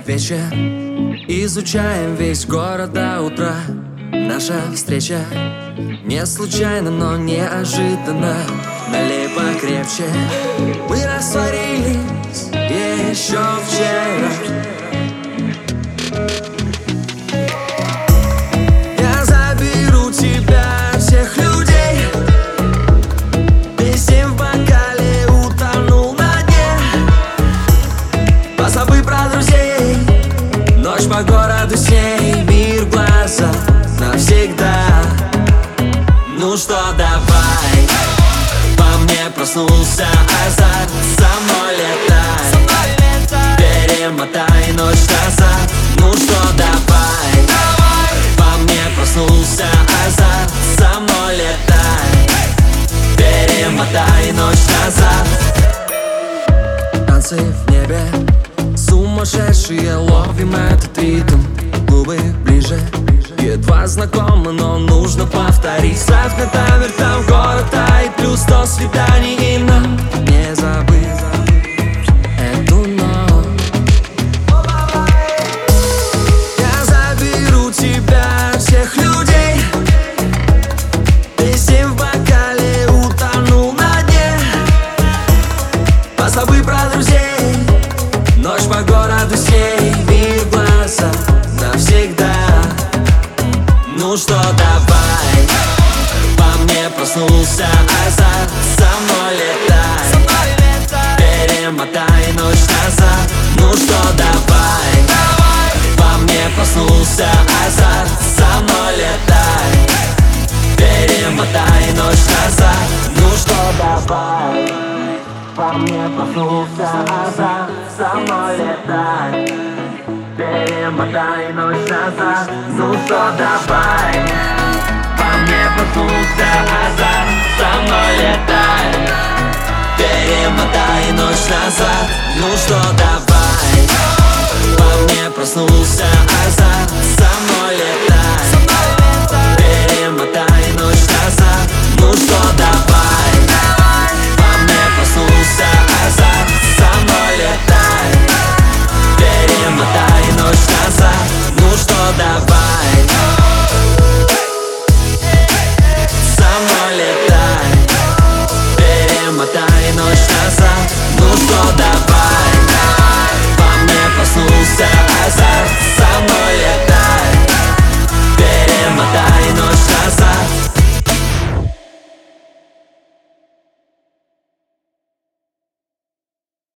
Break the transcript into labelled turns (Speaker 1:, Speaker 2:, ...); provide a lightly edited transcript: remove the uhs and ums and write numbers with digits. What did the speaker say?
Speaker 1: вечер, изучаем весь город до утра. Наша встреча не случайна, но неожиданно. Налей покрепче, мы растворились еще вчера. Я заберу тебя, всех людей. Песен в бокале утонул на дне. Позабыв про друзей, ночь по городу с ней, мир в глаза навсегда. Ну что, давай, по мне проснулся азарт, со мной летай, перемотай ночь назад. Ну что, давай, по мне проснулся азарт, со мной летай, перемотай ночь назад. Танцы в небе, сумасшедшие, ловим этот ритм. Губы ближе, едва знакомы, но нужно повторить. Ставь на таймер, там город тает, плюс 100 свиданий, и нам не забыть эту ночь. Я заберу тебя, всех людей. Песен в бокале утонул на дне. Позабыв про друзей, ночь по городу с ней, мир в глаза навсегда. Ну что, давай, по мне проснулся азарт, со мной летай, перемотай ночь назад. Ну что, давай, по мне проснулся азарт, со мной летай, перемотай ночь назад. Ну что, давай, по мне проснулся азарт, со мной летай, перемотай ночь назад. Ну что, давай, по мне проснулся азарт, со мной летай, перемотай ночь назад. Ну что, давай, по мне проснулся азарт, со мной летай.